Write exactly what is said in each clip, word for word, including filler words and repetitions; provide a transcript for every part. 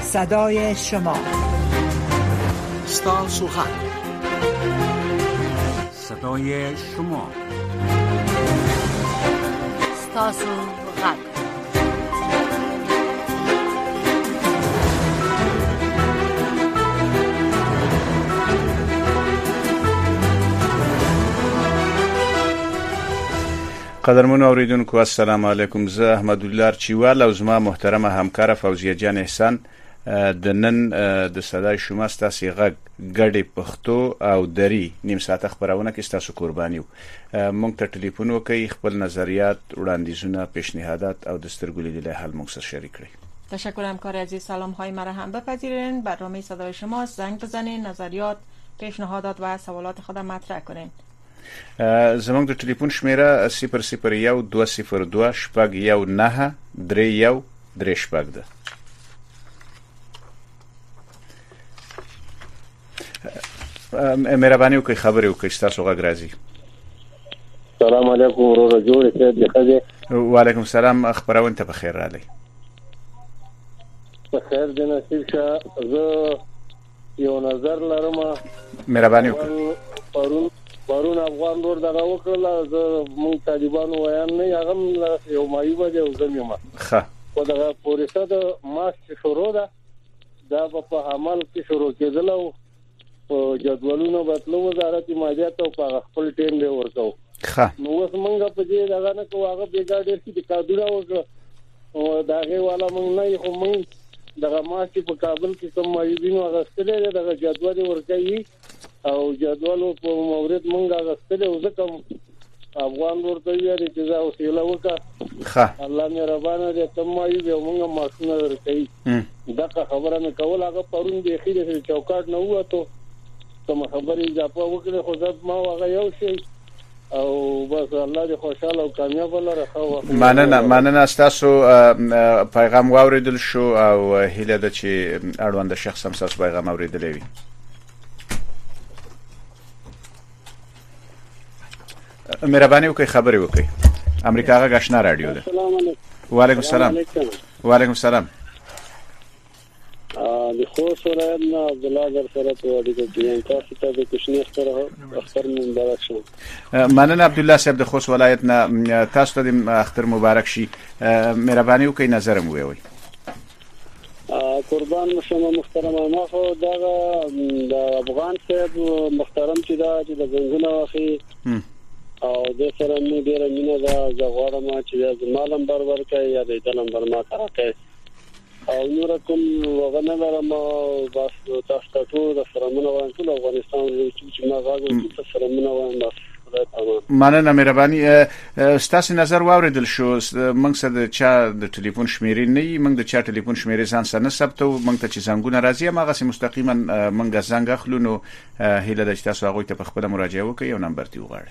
صدای شما. ستاسو غږ، صدای شما. ستاسو غږ. قدرمن اوریدونکو السلام علیکم. زه احمد الله چوال او زما محترمه همکار فوزیه جان احسان د نن د صدای شما ستاسو غږ ګډي پښتو او دری نیم ساعت خبرونه کې ستاسو قربانیو. مونږ ته ټلیفون وکړئ، خپل نظریات، وړاندیزونه، پیشنهادات او دستورګولې د حل مونږ سره شریک کړئ. تشکر همکار عزیز. سلام های مرا هم بپذیرین. برنامه صدای شما زنگ بزنین، نظریات، پیشنهادات و سوالات خود مطرح کنین. زمونږ د ټلیفون شمیره صفر صفر یو دو صفر دو شپږ یو نه درې یو درې شپږ ده. مهرباني وکړئ خبرې وکړئ، ستاسو غږ راځي. السلام علیکم ورور جوړ شه د خځه. وعلیکم السلام، خبرونه ته بخیر راغلی. بخیر د نصیب شه. زه یو نظر لرم. مهرباني وکړئ. پرون پرون افغان ور دغه وکړل. زه مونږ طالبانو ویان نه هغه یو مایوبه دی او زميمه ښه په دغه پولیسه د ماس شروع ده دا په عمل کې شروع کېدل او جدولونه بدلو وزارت مالیات او په خپل ټیم دی ورکو. ښه نو اوس مونږ په دې دغه نه کوو هغه بیګاډر کې د کادوره وکړه او داغه والا مونږ نه خو مونږ دغه ماس په کابل کې کوم مایوبینو هغه ستل دغه جدول ورکوي او جدول په مورد مونږه غستل او ځکه افغان ورته یې چې دا وسیله وکړه. ښه الله مهربانه دې تمایي به مونږه ماشونه ورکړي. دا خبره مې کول هغه پرون د اخیره چوکاټ نه وته کوم خبرې اضافه وکړه خو ځب ما هغه یو شی او بس الله دې خوشاله او کامیاب لره. خو مننه مننه تاسو پیغام واوریدل شو او هیله ده چې اړوند شخص هم تاسو پیغام اوریدلې وي. مهرباني وکړئ خبرې وکړئ. امریکا غږ آشنا رادیو ده. السلام علیکم. وعلیکم السلام. وعلیکم السلام. ا د خوست ولایت نه عبد الله در سره په دې کې تاسو ته د کوشنی اختر اختر مبارک شه. مننه عبد الله صاحب د خوست ولایت نه تاسو ته د اختر مبارک شي. مهرباني وکړئ نظر مو ووي. ا قربان مشم محترم ما خو دا د افغان صاحب محترم چې دا چې د زنګونه واخی او د سره مې ډیره مینه ده. زه غواړم چې د مالم برابر کړي یا د دلم برما کړي او نور کوم وغنه لرم. بس تاسو ټول د سرمنه وایم ټول افغانستان چې ما غواړم چې سرمنه وایم. بس مننه مهرباني. ستاسو نظر واوریدل شو. موږ سره د چا د ټلیفون شمیرې نه موږ د چا ټلیفون شمیرې ځان سره نه ثبتو. موږ ته چې زنګونه راځي هغه سم مستقیما موږ زنګ اخلو. نو هیله ده چې تاسو هغه ته په خپل مراجعه وکړئ او نمبر تی وغواړئ.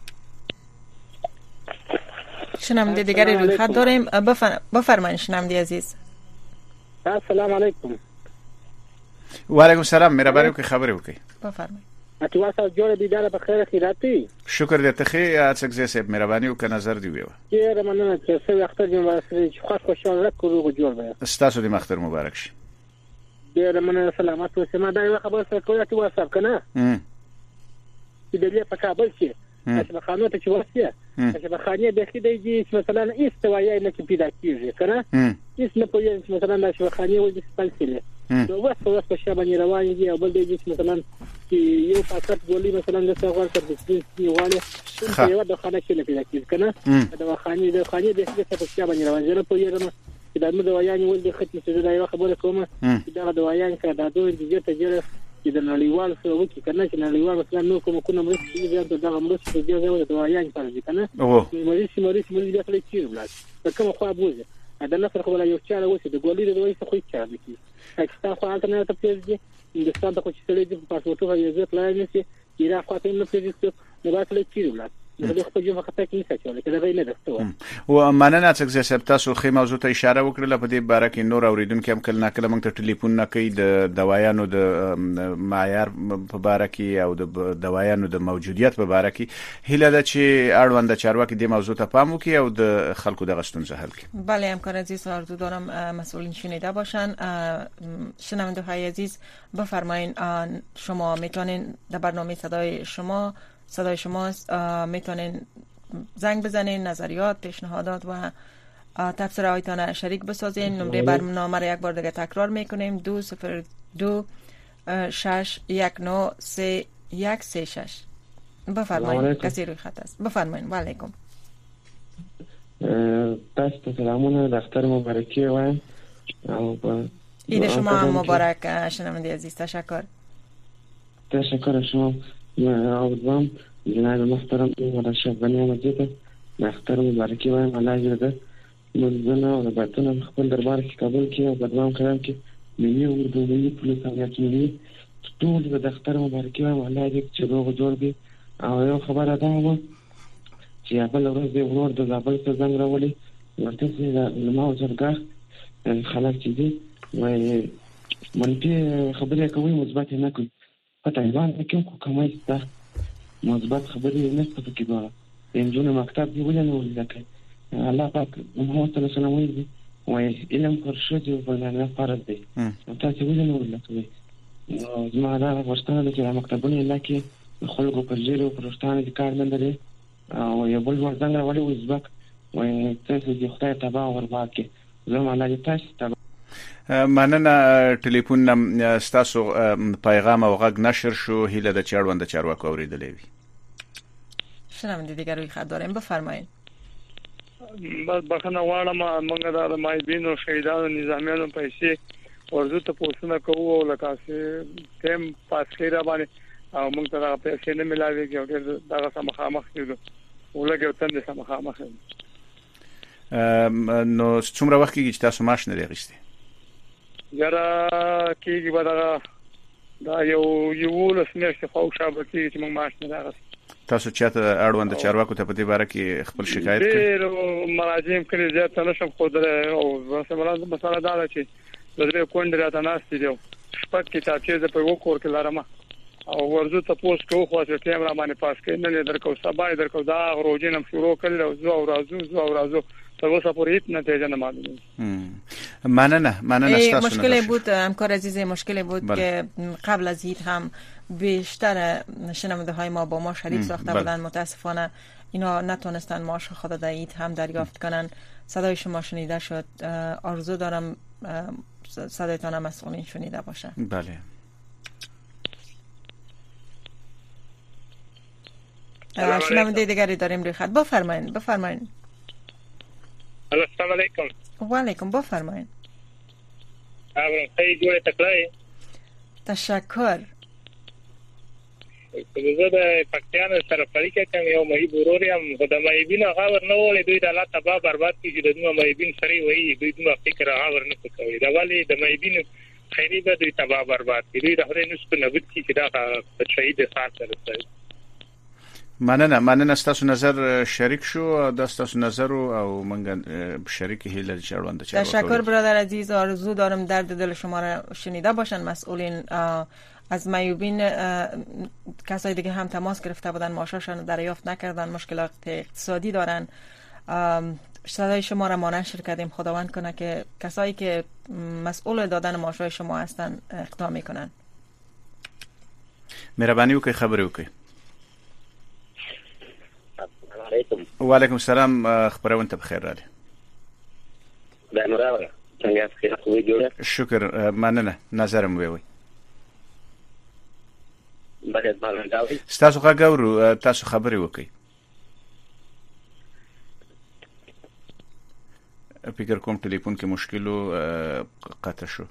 شنونده دیگری روی خط داریم. بفرمایید شنونده عزیز. السلام علیکم. و علیکم السلام. مهرباني وکړئ خبرې وکړئ. بفرمایید. اتواسه جوړ دي دار په خیر خیراتی. شکر دې ته خې اڅکزه صاحب مهرباني وکړه نظر دی ویو. ډیر مننه چې څو اختر دې واسره چې خوش خوشاله کړو جوړ به. ستاسو دې اختر مبارک شي. ډیر مننه سلامات اوسه. ما دا یو خبر سره کوله چې واسه کنه. ام. چې دې په کابل کې چې خانو ته چې واسه چې په خانه د خېدې چې مثلا استوایي نه کې پیدا کیږي کنه. هیڅ نه پوهیږي چې مثلا د شوخانه ولې سپلسله. نو واسه واسه شابه نه روان دي او بل دې چې مثلا چې یو پاکټ ګولې مثلا د څنګه تر دې یواله چې یو د خانه کې نه پیدا کیږي کنه. د خانه د خانه د خېدې څخه شابه نه روان دي. پوهیږم چې د موږ دوايان ولې ختمه چې دا یو خبره کومه چې دا دوايان کړه دا دوه دې ته جره چې د نړیوال سره وکی کنه چې نړیوال مثلا نو کوم کوم مرستې دي دا د مرستې دي دا دوايان فرض کنه. مریض مریض مریض داخلي چیر بلاد کوم خو بوزه دا نفر خو لا یو چاله وسی د ګولې د دوی څخه خو چا دي. پاکستان خو الټرنیټ پیږي دي. هندستان ته خو چې سړي د پاسپورتو یې ځت لای نشي. ایران خو ته نه پیږي نو دا ټول چیر بلاد ولی خو جو وخت کې څه چول کله ویل دسته و مننه چې زه تاسو خې موضوع ته اشاره وکړه په دې باره کې نور اوریدونکو هم کله ناکله موږ ته ټلیفون نه کوي د دوايانو د معیار په باره کې او د دوايانو د موجودیت په باره کې هله ده چې اړوند چارواکي د موضوع ته پام وکړي او د خلکو د غستونزه حل کړي. بله همکار عزیز آرزو دارم مسئولین شنیده باشن. شنونده های عزیز بفرمایید شما میتونین در برنامه صدای شما صدای شما میتونین زنگ بزنین، نظریات، پیشنهادات و تبصره هایتان شریک بسازین. نمره برنامه را یک بار دیگه تکرار میکنیم: دو صفر دو شش یک نو سه یک سه شش. بفرمایید. کسی روی خط است. بفرمایید. و علیکم. تاسو سلامونه، د اختر مبارکي وایم. عید شما هم مبارک شنونده عزیز. تشکر. تشکر شما. امیدوارم جناب محترم رشاد بنی مجید د اختر مبارکي وایم. الله دې د منځنه او باتونه خپل دربار کې قبول کړي او بدنام کړم کې ملي اردو ملي پولیس امنیت ملي ټول د اختر مبارکي وایم. الله دې چې روغ جوړ وي. او یو خبره ده و چې بل ورځ دې ورور د زابل څخه زنګ راولي ورته چې د ما وزرګه خلک چې دي وای منفي خبرې کوي مثبت نه کوي. په طالبان کې کومه څه مثبت خبرې نه ستاسو کې به انجونه مکتب دی ولې نه ولکه الله پاک محمد صلی الله علیه وسلم وایي وای علم پر شوجو باندې فرض دی. تاسو ولې نه ولکه زما دا ورستانه چې مکتبونه الله کې خلکو پر جیرو پرستانه د کار نه لري او یو بل ور څنګه ولې وزبک وای تاسو دې خدای تبا ور باکه زما الله دې تاسو مننه. ټلیفون نم ستاسو پیغام او غږ نشر شو. هیله د چاړوند چارواکو اوریدلې وي. شنونده دیگر روی خط داریم. بفرمایید. بس بخنه غواړم موږ د مایبینو شهیدانو نظامیانو پیسې ورزو ته پوښتنه کوو او لکه چې تم پاس کړه باندې او موږ ته هغه پیسې نه ملاويږي او دا سمخامخ کېدو ولګي او تند سمخامخ. نو څومره وخت کېږي چې تاسو ماش نه لرئ؟ یاره کېږي به دا دا یو یو لس میاشتې خو شابه کېږي چې موږ ماش نه لرو. تاسو چاته اړوند چارواکو ته په دې باره کې خپل شکایت کړی؟ ډېر مراجعین کړي زیات نه شم خو درې او مثلا مسله دا ده چې د دې کونډه راته ناشې دی شپږ کتابچې په وکور کې لرم او ورزو ته پوس کوو خو چې ټیم را باندې پاس کې نه درکو سبا درکو دا روزینم شروع کړل او زو او رازو زو او رازو تر اوسه پورې هیڅ نتیجه نه معلومه. مننه مننه استاد. مشکلی بود همکار عزیز، مشکلی بود بله. که قبل از عید هم بیشتر شنونده های ما با ما شریک ساخته بله. بودن. متاسفانه اینا نتونستن معاش خود در عید هم دریافت کنن. صدای شما شنیده شد. آرزو دارم صدایتان مسئولین شنیده باشه. بله. شنونده دیگری داریم روی خط. بفرمایید. بفرمایید. السلام علیکم. و علیکم. بفرمایید. آبرم خیلی جوړه تکلای. تشکر. زه د پاکستان سره اړیکه کوم یو مې وروریم خو د مې بینه خبر نه ولې دوی د الله تبا برباد کیږي د نو مې بین سری وایي دوی نو فکر خبر نه کوي دا ولی د مې بین خیری به دوی تبا برباد کیږي د هرې نسبت نه وت کی دا د شهید خان سره. مننه مننه ستاسو نظر شریک شو. د ستاسو نظر او منګ شریک هیله چاړوند چاړو. تشکر برادر عزیز. آرزو دارم درد دل شما را شنیده باشن مسئولین. از میوبین کسای دیگه هم تماس گرفته بودن معاششون دریافت نکردن، مشکلات اقتصادی دارن. صدای شما را ما نشر کردیم. خداوند کنه که کسایی که مسئول دادن معاشای شما هستن اقدام میکنن. مهربانی وکړئ خبرې وکړئ. و علیکم السلام. خبرونه ته بخیر راغلی. دا مراد څنګه ښه خو جوړه. شکر مننه. نظرم وی وی. باید باندې دا ستاسو غاورو تاسو خبرې وکړئ. فکر کوم ټلیفون کې مشکلو قطع شو.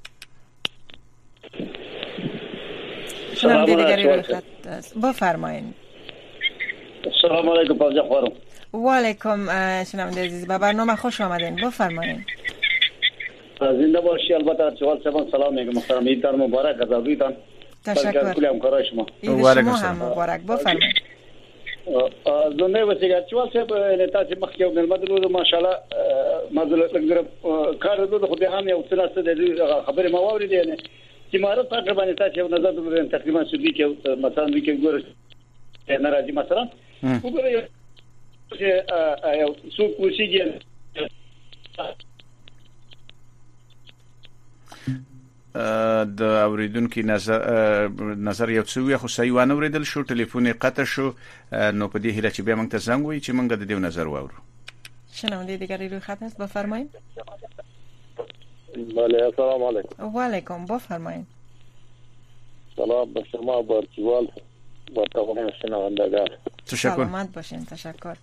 سلام دیگری بفرمایید. السلام علیکم پاجا خورم. و علیکم. شنونده عزیز به برنامه خوش آمدین. بفرمایید. زنده باشی. البته چوال سبان سلام میگم محترم. عید مبارک از عزیزان. تشکر. کلی همکارای شما. عید شما هم مبارک. بفرمایید. زه وسیګر چې واسه په تاسو مخ کې د مدرو ماشاءالله مدرو څنګه کار د خو به هم یو څه څه خبره ما واورېدې نه چې ماره تقریبا تاسو نظر درته تقریبا سودی کې مثلا وی کې ګور نه راځي مثلا وګورئ چې یو څو کوشيږي د اوریدونکو نظر نظر یو څو یو خو صحیح ونه اوریدل شو ټلیفون قطع شو نو په دې هیله چې بیا موږ ته زنګ وي چې موږ د دې نظر واورو. شنونده دیگری روی خط است بفرمایید. بله السلام علیکم. و علیکم بفرمایید. سلام به شما بارچوال با تمام شنوندگان. تشکر. سلامت باشین. تشکر.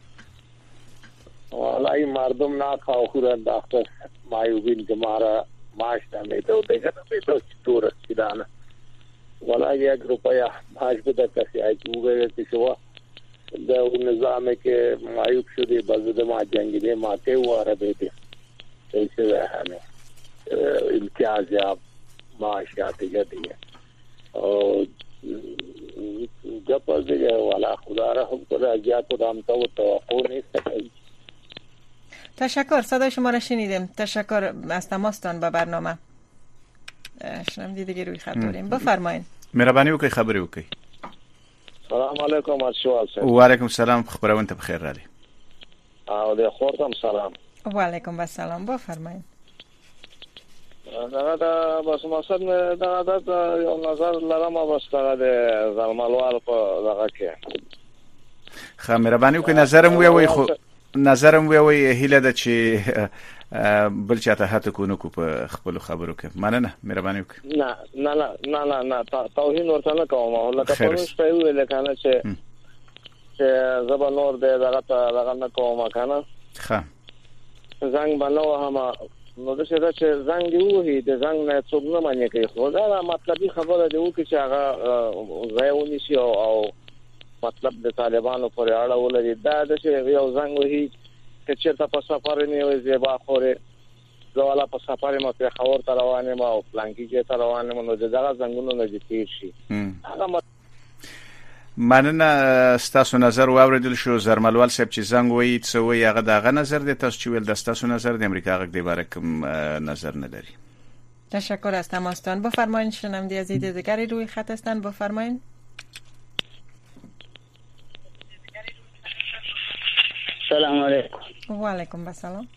والا این مردم ناخواه خورد داختر مایوبین که مارا معاش نمیده و دیگه نمیده چطور رسیدانه والا یک روپیا معاش بده کسی ای که بگه که شما در اون نظامی که معیوب شده بزده ما جنگیده ماته و آره بیده ایسه ده همه امتیاز یا معاشات دیگه دیگه جب از دیگه والا خدا را هم کنه اگه کدام تا و توقع نیست کنی. تشکر. صدای شما را شنیدیم. تشکر از تماستان به برنامه. شنم دیگه روی خط داریم. بفرمایید. مهربانی وکړئ خبرې وکړئ. سلام علیکم ارشوال صاحب. و علیکم السلام خبرونه په خیر رالی. او د خورتم سلام. و علیکم السلام بفرمایید. دا دا بس مقصد دا دا یو نظر لرم بس دا د زلمالوال په دغه کې. خا مهربانی وکړئ نظرم وی خو نظرم وی هیله ده چې بل چاته هته کو نو کو په خپل خبرو کې مننه مهرباني وکړه. نه نه نه نه نه توهین ورته نه کوم لکه په نوښت ویل کنه چې چې زبر نور دې دغه دغه نه کوم کنه ښه زنګ بنو هم نو د څه چې زنګ دی وې د زنګ نه څوک نه مانی کوي خو دا مطلبي خبره دی چې هغه ځایونی شي او مطلب د طالبانو پر اړه ولري دا د یو زنګ وې چې چېرته په سفر نه وي زیبا خوره زواله په سفر مو په خبر تر روانه ما او پلانکی کې تر روانه مو دغه زنګونو نه دي تیر شي. هغه مننه ستاسو نظر واوریدل شو زرملوال صاحب چې زنګ وایي څه وایي هغه دغه نظر دی تاسو چې ول د ستاسو نظر د امریکا غږ دی باره کوم نظر نه لري. تشکر از تماستان. بفرمایید شنونده عزیز دیگری روی خط هستند بفرمایید. السلام علیکم. و علیکم السلام.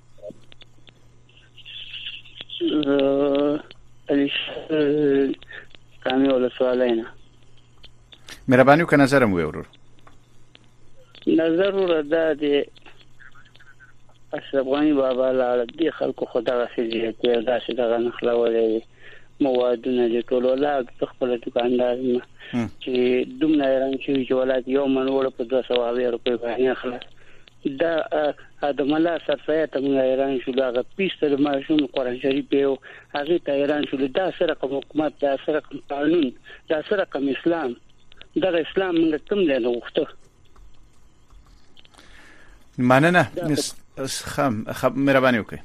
علی کامیول سوالینا مهرباني وکړه نظرم وی ورور. نظر ور ده د اشرفغانی بابا لاله دی خلکو خدای راځي چې دا چې دا نخلولې موادونه د ټولو لا خپل دکاندار چې دومره رنګ چې ولادت یو منور په دوه سوه روپۍ باندې خلاص دا ادملا سرفه ته موږ ایران شو دا پیسته ما شو قرآن شریف یو هغه ته ایران شو دا سره کوم حکومت دا سره کوم قانون دا سره کوم اسلام دا اسلام موږ کوم له وخته مننه خم خب مهرباني وکړئ.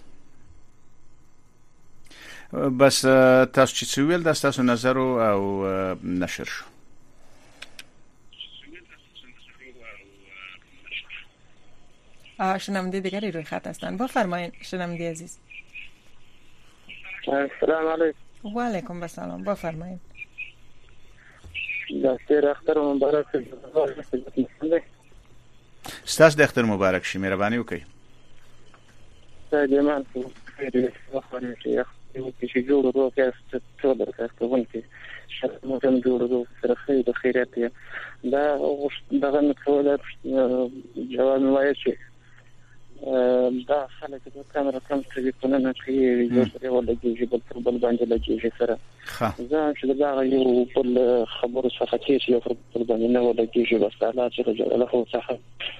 بس تاسو چې ویل دا تاسو نظر او نشر شو. شنونده دیگری روی خط هستند بفرمایید شنونده عزیز. السلام علیکم. و علیکم السلام بفرمایید. دستور اختر مبارک ستاسو د اختر مبارک شي مهرباني وکړئ. سلام علیکم. خیر وخت شیخ چې جوړ ورو کې څه درته کوم چې مو هم جوړ ورو سره خیر د خیرات دا دغه نکوله جواب وایي چې دا خلک د کامera کم ټلیفون نه کوي یو څه ولګي چې په بل باندې لګي سره ځان چې دا یو په خبرو څخه چې یو په باندې نه ولګي چې بس الله چې جلاله خو څخه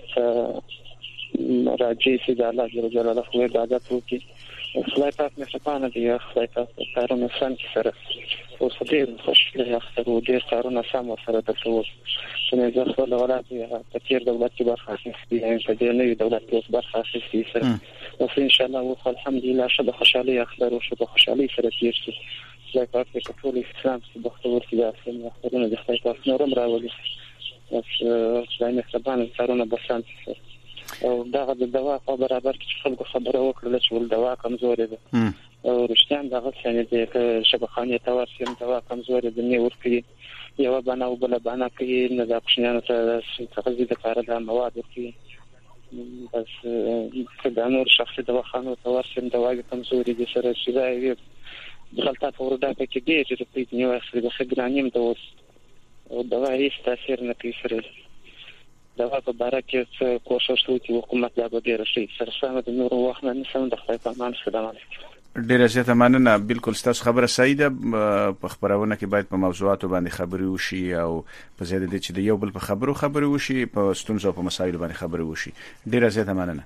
راځي چې دا الله چې جلاله خو عبادت وکړي خدای پاک مهربان دی خدای پاک کارونه سم سره او څه خوشاله اختر او ډیر کارونه سم سره تاسو چې نه ځخه له ولادت په تیر دولت کې برخه اخیستي په دې نوې دولت کې برخه اخیستي سره او ان شاء الله او الحمدلله شبه خوشاله اختر او شبه خوشاله سره تیر شي خدای پاک په ټول اسلام کې بختور شي دا سم اخترونه د خدای پاک نورم راولي از خدای مهربان کارونه بسان او دغه د دوا په برابر کې خلکو خبره وکړه چې ول دوا کمزورې ده او رښتیا دغه څنګه د شبخانه تواسیم دوا کمزورې ده نه ورکړي یو باندې او بل باندې کې نه د کوشنانو ته تغذیه لپاره د مواد ورکړي بس کله نور شخصي دواخانو تواسیم دوا کمزورې دي سره شي غلطات وردا کې دي چې په دې نیو اخلي د خګرانیم د اوس او دوا هیڅ تاثیر نه کوي سره دوا په باره کې څه کوشش وکړي حکومت دا به ډیر شي سره سم د نور وخت نه سم د خپل پامان سلام علیکم ډیر زیاته مننه بالکل ستاسو خبره صحیح ده په خبرونه کې باید په موضوعاتو باندې خبري وشي او په زیاده دي چې د یو بل په خبرو خبري وشي په ستونزو په مسایلو باندې خبري وشي ډیر زیاته مننه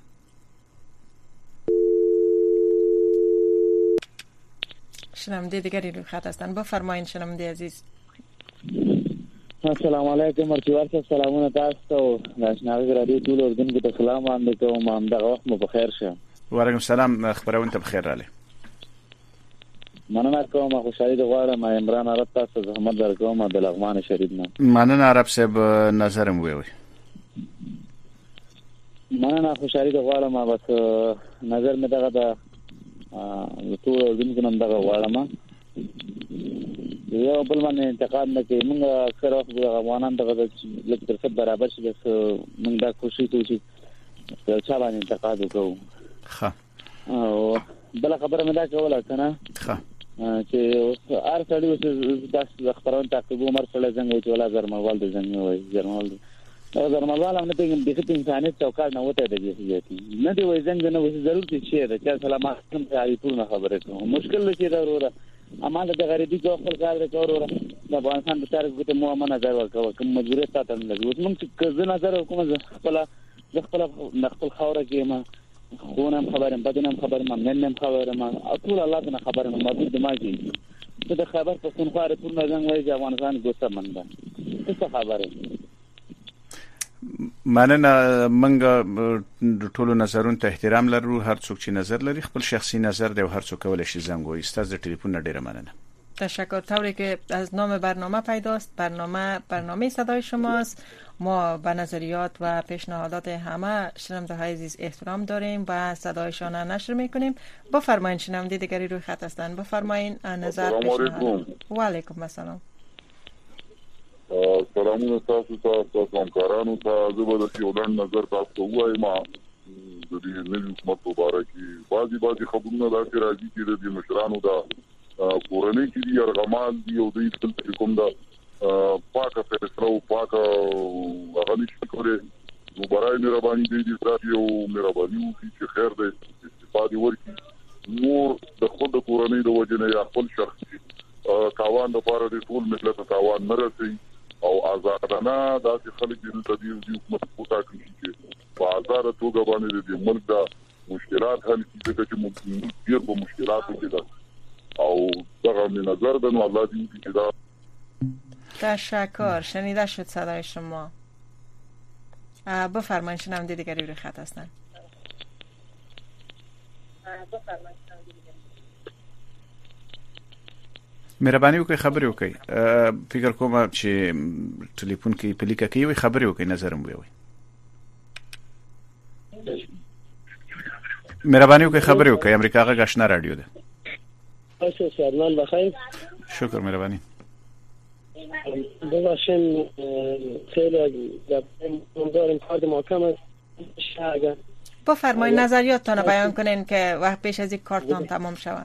شنونده دیگری روی خط هستند بفرمایید شنونده عزیز السلام علیکم ورچوار صاحب سلامونه تاسو ته ناشناوی رادیو ټول اردن کې سلام باندې کوم هم دغه وخت مو بخیر شه وعلیکم السلام خبرونه ته بخیر رااله مننه کوم خوشحالي د غواړم عمران عرب تاسو زحمت درکوم د لغمان شریف نه مننه عرب صاحب نظرم وی وی مننه خوشحالي د غواړم بس نظر مې دغه د ټول اردن کې نن دغه غواړم یو بل باندې انتقاد نه کوي موږ اکثر وخت د افغانان دغه لږ تر څه برابر شي بس موږ دا کوشش کوو چې چا باندې انتقاد وکړو ښه او بل خبره مې دا کوله کنه ښه چې هر څړي اوس د خبرونو تعقیب عمر سره څنګه چې ولا زرموال د څنګه وای زرموال دا زرموال هم نه پیږم د خپل انسانیت چوکاټ نه وته د دې نه دی وای څنګه نه وای ضرورت شي دا چې سلامات هم ټول خبره کوم مشکل شي دا وروره امانه د غریبي کو خپل کار وکړو د افغانستان د تاریخ ته مو امانه ځای ورکوه کوم مجبوریت تاسو نه لګوي موږ چې نظر کوم خپل خپل خپل خوره کې ما خونم خبرم بدنم خبرم مننم خبرم ټول الله تعالی خبرم موجود دماغي ته د خبر په څون خاره ټول نه ځان وایي افغانستان ګوسه منده څه خبره مننه منګه ټولو نظرونو ته احترام لرو هر څوک چې نظر لري خپل شخصي نظر دی او هر څوک کولای شي زنګ وایي ستاسو د ټلیفون ډیره مننه تشکر. طوری که از نام برنامه پیداست برنامه برنامه صدای شماست ما به نظریات و پیشنهادات همه شنونده های عزیز احترام داریم و صدایشان نشر میکنیم. بفرمایید شنونده دیگری روی خط هستند بفرمایید نظر پیشنهاد. و علیکم السلام. سلامونه تاسو ته تاسو همکارانو ته زه به د یولن نظر تاسو ته وایم د دې نوي حکومت په اړه کې بعضي بعضي خبرونه دا چې راځي چې د مشرانو دا کورنۍ کې دی ارغمان دی او د دې کوم دا پاکه فیصله او پاکه هغه نشي کولای نو برای مهرباني دی دې ذاتي او مهرباني چې خیر دی استفاده ورکړي نور د خپل کورنۍ د وجنه یا خپل شخصي کاوان د پاره د ټول ملت کاوان نه رسي او آزادانه داسې خلک د تدیر د حکومت په تاکي چې په آزاد توګه باندې د ملک د مشکلات حل کیږي چې موږ ډیر په مشکلاتو کې ده او دغه نظر د نو الله دې چې دا تشکر. شنیده شد صدای شما. بفرمایید شنونده دیگری روی خط هستن. بفرمایید مهرباني وکړئ خبرې وکړئ فکر کوم چې ټلیفون کې پلیکه کوي خبرې وکړئ نظرم وي مهرباني وکړئ خبرې وکړئ امریکا غږ آشنا رادیو ده. تاسو سرمان بخیر. شکر مهرباني. ببخشید خیلی داریم کار محکم است. بفرمایید نظریاتتان رو بیان کنین که وقت پیش از یک کارتون تمام شود.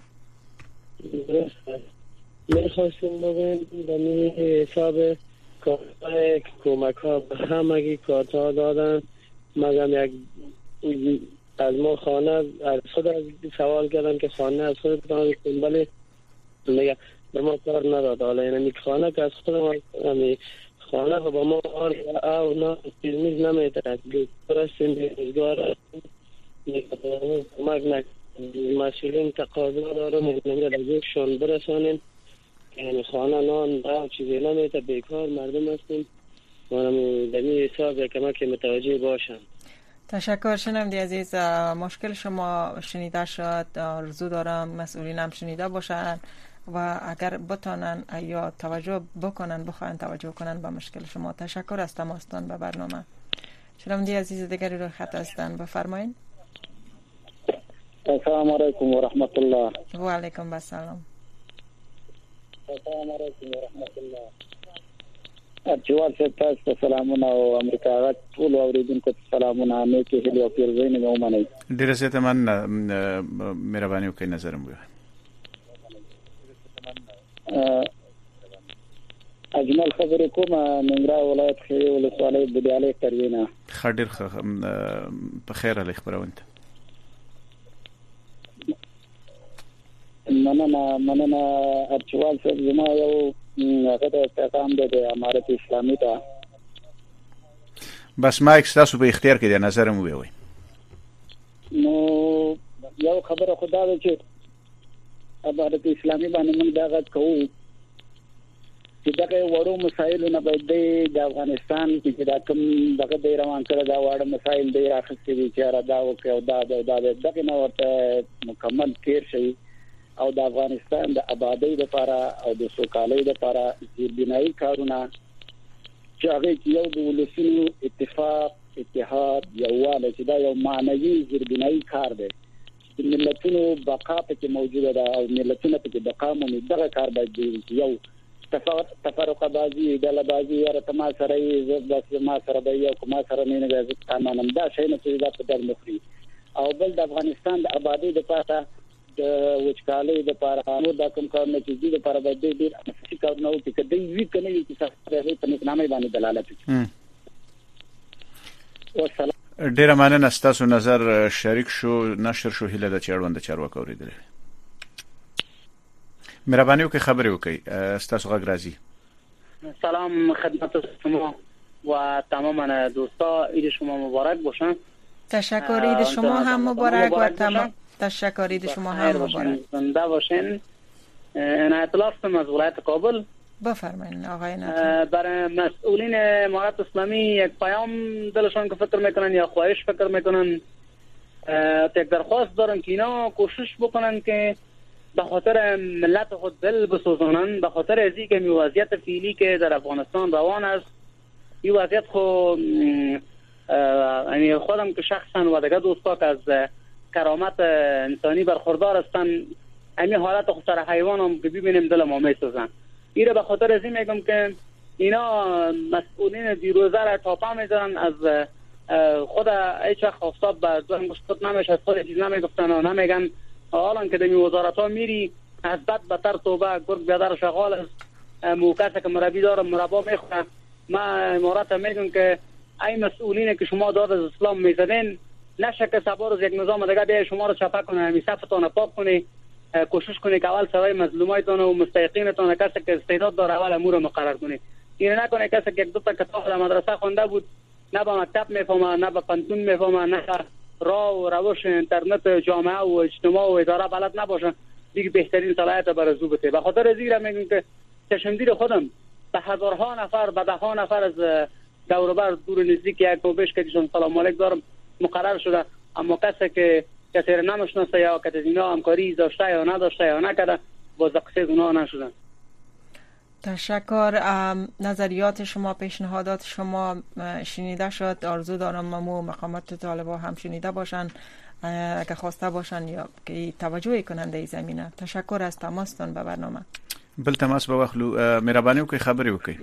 میخواستیم بگیم دمی حساب کارتای کمک ها به همگی کارت ها دادن مگم یک از ما خانه از خود از سوال کردن که خانه از خود بتانم کنیم ولی میگه به ما کار نداد حالا اینمی خانه که از خود ما خانه با ما آن او نه تیزمیز نمیترد برستیم بیزگار کمک نکنیم مسئولین تقاضا دارم نمیده لگوشون برسانیم یعنی خانه نان دا چیزی نمیده بیکار مردم هستیم منم دمی حساب کمک متوجه باشم. تشکر. شنونده عزیز مشکل شما شنیده شد آرزو دارم مسئولین هم شنیده باشن و اگر بتانن یا توجه بکنن بخواهن توجه کنن به مشکل شما. تشکر از تماستان به برنامه. شنونده عزیز دیگری رو خط هستن، بفرمایید. السلام علیکم و رحمت الله. و علیکم السلام. السلام علیکم و رحمت الله. ارجوال ستاس سلامونه او امریکا غټ ټول اوریدونکو ته سلامونه، نه کې هلي او پیرزین مې ومنئ. ډیره زیاته مننه، مهرباني وکړئ نظر مو. اجمل خبرې کومه ننګرهار ولایت خیری ولسوالۍ بدیالي پروینه. خډیر په خیر علي خبرونه. مننه مننه ارچوال صاحب، زما یو هغه د پیغام د امارت اسلامي ته بس مایک تاسو په اختیار کې دی، نظر مو وي. نو یو خبره خدا دې چې امارت اسلامي باندې موږ دا غږ کوو چې دغه وړو مسایلو نه باید د افغانستان کې دا کوم دغه د روان کړه دا وړ مسایل دی راخستې دي چې دا او او دا دا دغه نه ورته مکمل تیر شي او د افغانستان د آبادی لپاره او د سوکالۍ لپاره زیربنایي کارونه چې هغه یو د ولسونو اتفاق اتحاد یووالی چې دا یو معنوي زیربنایي کار دی چې ملتونو بقا پکې موجوده ده او ملتونه پکې بقا مومي. دغه کار باید یو تفرقه بازی ډله بازی یا تما سره یې بس ما سره به یو کومه سره نه نه قانون دا شي نه چې دا په در مخري او بل د افغانستان د آبادی لپاره د وچکالۍ لپاره نو دا کوم کارونه چې دي لپاره باید ډېر اساسي کارونه وکړي چې دوی وی کنه چې تاسو په نظامي باندې دلالت وکړي. والسلام. ډیر مننه، تاسو نظر شریک شو نشر شو هله د چړوند چارواکو اوریدل. مهرباني وکړئ خبرې وکړئ، تاسو غږ راځي. سلام خدمت شما و تمام دوستا، عید شما مبارک باشه. تشکر، عید شما هم مبارک و تمام تشکر، عید شما هم مبارک. زنده باشین. عنایت الله هستم از ولایت کابل. بفرمایید آقای عنایت. برای مسئولین امارت اسلامی یک پیام دلشان که فکر میکنن یا خواهش فکر میکنن، یک درخواست دارن که اینا کوشش بکنن که به خاطر ملت خود دل بسوزانن، به خاطر از اینکه می وضعیت فعلی که در افغانستان روان است، این وضعیت خو یعنی خودم که شخصا و دیگه دوستا که از کرامت انسانی برخوردار هستن، همین حالت خود سر حیوان هم که ببینیم دل ما میسوزن. ایره به خاطر از این میگم که اینا مسئولین دیروزه را تاپا میذارن، از خود هیچ وقت خواستاب به دوام گشت نمیشه، از خود چیز نمیگفتن و نمیگن. حالا که دمی وزارت ها میری از بد بتر توبه گرگ بیادر شغال است، موکسه که مربی داره مربا میخوره. ما امارت میگم که ای مسئولینه که شما داد از اسلام میزدین، نشه که سبا روز یک نظام دیگه بیای شما رو چپه کنه، همی صفتان پاک کنی، کوشش کنی که اول سوای مظلومایتان و مستحقینتان کسی که استعداد داره اول امور مقرر کنی. این نکنه کسی که یک دو تا کتاب در مدرسه خونده بود نه به مکتب میفهمه، نه به پانتون میفهمه، نه راه و روش اینترنت جامعه و اجتماع و اداره بلد نباشه، دیگه بهترین صلاحیت برای زو بده. به خاطر زیرا میگم که چشمگیر خودم به هزارها نفر به ده ها نفر از دور و بر دور نزدیک یک و بیش که دیشون سلام علیک دارم مقرر شده، اما کسی که کسی را نمیشناسه یا که از اینا همکاری داشته یا نداشته یا نکرده باز قصه اونا نشدن. تشکر. نظریات شما، پیشنهادات شما شنیده شد. آرزو دارم ممو مقامات طالبا هم شنیده باشن اگه خواسته باشن یا که توجه کننده ای زمینه. تشکر از تماستان به برنامه. بل تماس به وخلو مهرباني وکړئ خبرې وکړئ.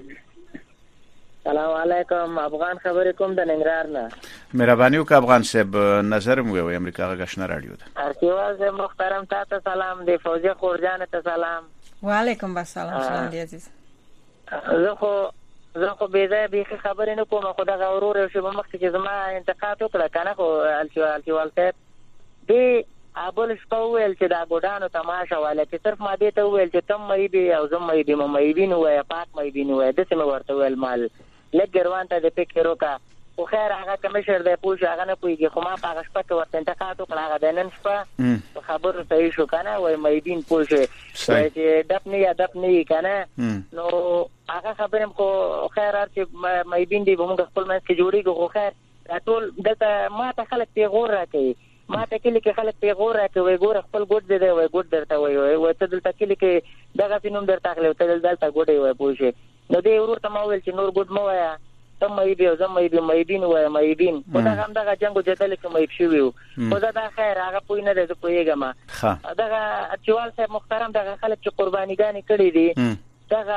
سلام علیکم، افغان خبرې کوم د ننګرهار نه. مهرباني وکړئ افغان صاحب، نظر مو وي امریکا غشنه رادیو ده. ارتیواز محترم تاسو سلام، دی فوزي خورجان ته سلام. و علیکم السلام شنوندی عزیز. زه خو زه خو به ځای به خبرې نه کوم، خو دا غورور شو مخکې چې زما انتقاد وکړه کنه، خو الچوال صاحب دی ابل شپه ویل چې دا ګډانو تماشا واله چې صرف ما دې ته ویل چې تم مې دی او زم مې دی مې بینو وای پاک مې بینو وای د سیمه ورته ویل مال لګروان ته د فکر وکا خو خیر هغه کمشر دی پوه هغه نه پويږي، خو ما په شپه کې ورته انتقاد وکړه، هغه د نن شپه خبر صحیح شو کنه، وای مې بین پوه شي چې دپ نه یا دپ نه کنه، نو هغه خبرم خو خیر چې مې بین دی موږ خپل مې کې جوړیږي، خو خیر ټول دته ما ته خلک ته غور راکړي ما ته کلی کې خلک پیغور راکوي ګور خپل ګډ دی وای ګډ درته وای وای ته دلته کلی کې دغه سينوم درته اخلي ته دلته ګډ وای پوښي نو دې ورور ته ما ویل چې نور ګډ مو وایا ته مې دی زم مې دی مې دین وای مې دین په دا هم دغه جنگ جدل کې مې شویو په دا د خیر هغه پوی نه دی پویګم دغه اچوال صاحب محترم دغه خلک چې قربانيګانی کړی دي دغه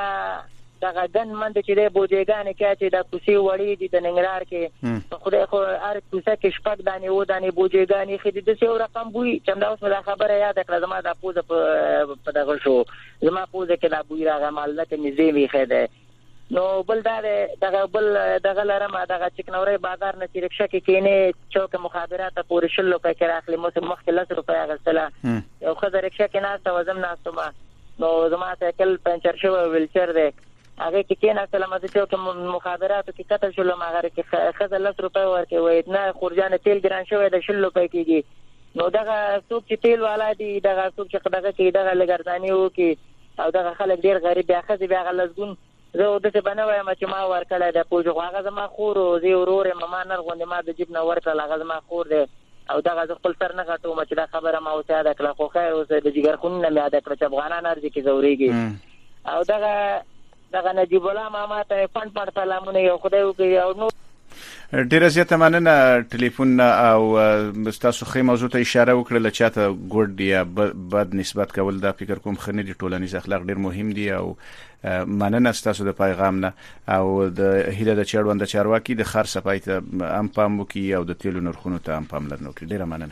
دغه ګن مند چې د بوجيګانی کې چې د کوسي وړي دي د ننګرهار کې خدای خو ار کوسه کې شپږ دانې و دانې بوجيګانی خې د څو رقم بوي چې دا اوس دا خبره یاد کړه زما د پوزه په دغه شو زما پوزه کې دا بوی راغی مال نه مزي وی خېده نو بل دا دغه بل دغه لرم دغه چکنوري بازار نه چې رکشا کې کینه چوک مخابرات پورې شلو کې راخلي مو مخکې لس روپیا غسله یو خزر رکشا کې ناس وزم ناس ما نو زما ته کل پنچر شو ویلچر دی هغه کې کینه سلام د چوک مخابرات کې قتل شلو ما غره کې خزر لس روپیا ورکې وې نه خورجان تیل ګران شوی د شلو کې کېږي نو دغه څوک چې تیل والا دی دغه څوک چې دغه کې دغه لګردانی وو کې او دغه خلک ډیر غریب بیا خزي بیا غلزګون زه د څه بنوي ما چې ما ورکړه د پوجو هغه زما خور او زی ورور ما نه غوندې ما د جیب نه ورکړه هغه زما خور دی او دغه خپل سر نه غټو ما چې دا خبره ما اوسه دا کړه خو خیر اوسه د جګر خون نه مې دا کړه چې افغانان ارزي کې زوريږي او دغه دغه نجیب الله ماما ته پن پن سلامونه یو خدای وکړي او نو ډیره زیاته مننه ټلیفون او تاسو خې موضوع ته اشاره وکړه چې چاته ګډ یا بد نسبت کول دا فکر کوم خنه دي ټولنیز اخلاق ډیر مهم دي او مننه تاسو د پیغام نه او د هیله د چړوند چارواکي د خر صفای ته ام پام وکي او د تیلو نرخونو ته ام پام لرنو کې ډیره مننه.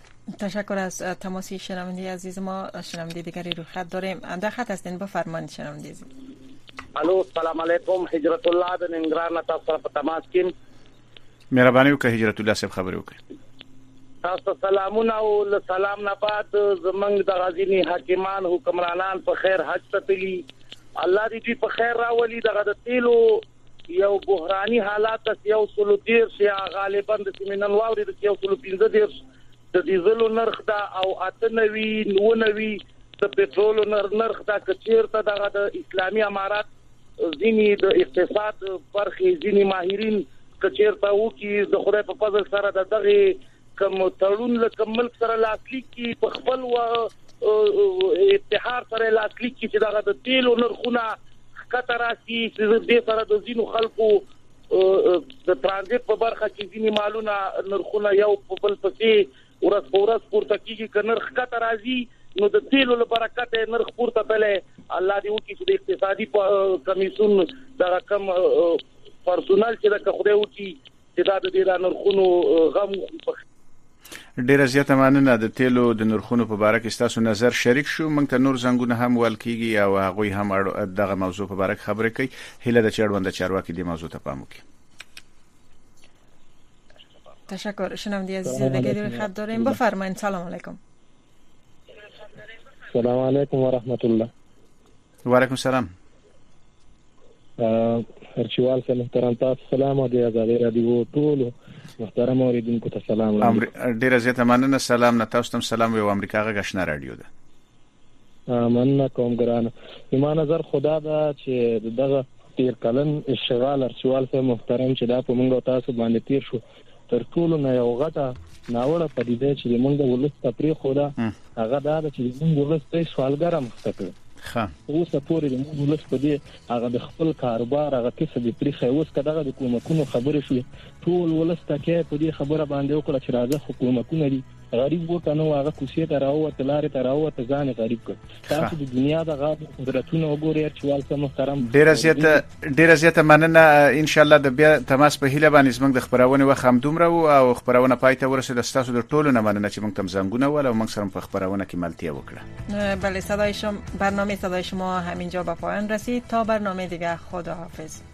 تشکر از تماسی شنونده عزیز ما. شنونده دیگری رو خط داریم. در خط هستین بفرمایید شنونده عزیز. الو سلام علیکم هجرت الله د ننګرهار نه تاسو سره په تماس کې مهرباني وکړئ هجرت الله صاحب خبرې وکړئ. تاسو سلامونه او له سلام نه بعد زمنګ د غازی حاکمان حکمرانان په خیر حج ته تللی الله دې په خیر راولي دغه د تیلو یو بحراني حالات یو سلو دیر شیا غالبا د سیمنن واوري د یو سلو پنځه دیر د دیزلو نرخ دا او اتنوي نونوي د پټرول نرخ دا کچیر ته دغه د اسلامي امارات ځینی د اقتصاد برخې ځینی ماهرین کچیر ته وو کی د خدای په فضل سره د دغه کوم تړون له ملک سره لاسلیک کی په خپل و اتحاد سره لاسلیک کی چې دغه د تیلو نرخونه کتراسي چې د سره د ځینو خلکو د ترانزیت په برخه کې ځینی مالونه نرخونه یو په بل پسې ورځ په ورځ پورته کیږي که نرخ کتراسي نو د تیلو له برکت نرخ پورته تله الله دې وکړي چې د اقتصادي کمیسیون دغه کم پرسونل چې د خدای وکړي چې دا د دې نرخونو غم ډیره زیاته مننه. د تیلو د نرخونو په اړه کې تاسو نظر شریک شو موږ ته نور زنګونه هم ول کیږي او هغه هم دغه موضوع په اړه خبرې کوي. هله د چړوند چارواکي د موضوع ته پام وکړي. تشکر. شنونده عزیز دیگه خط داریم بفرمایید. سلام علیکم. سلام علیکم و رحمت الله. و علیکم السلام. هرچوال سے محترم تاسو سلام او د آزادی رادیو ټول محترم اوریدونکو ته سلام. ډیره زیاته مننه. سلام نه تاسو ته سلام یو امریکا غشنه رادیو ده. مننه کوم ګران. ایمان نظر خدا دا چې دغه تیر کلن اشغال هرچوال سے محترم چې دا په موږ تاسو باندې تیر شو تر ټولو نه یو غټه ناوړه پدیده چې موږ ولست تفریح خدا هغه دا چې موږ ولست سوالګر مخته ها اوس پورې د موږ ولست په دې هغه د خپل کاروبار هغه کسب پرې اوس کداغه د حکومتونو خبرې شوې ټول ولست کې په دې خبره باندې وکړه چې راځه حکومتونه دي غریب وکنه هغه کوڅې ته راو ته لارې ته راو ته ځان غریب کړ. تاسو د دنیا د غاب قدرتونو وګورئ چې والته محترم ډیره زیاته ډیره زیاته مننه. ان شاء الله د بیا تماس په هیله باندې زموږ د خبرونه و خم دومره او خبرونه پای ته ورسېد. تاسو د ټولو نه مننه چې موږ تم زنګونه ول او موږ سره په خبرونه کې ملتیا وکړه. بله صدای شما برنامه صدای شما همینجا به پایان رسید. تا برنامه دیگه خداحافظ.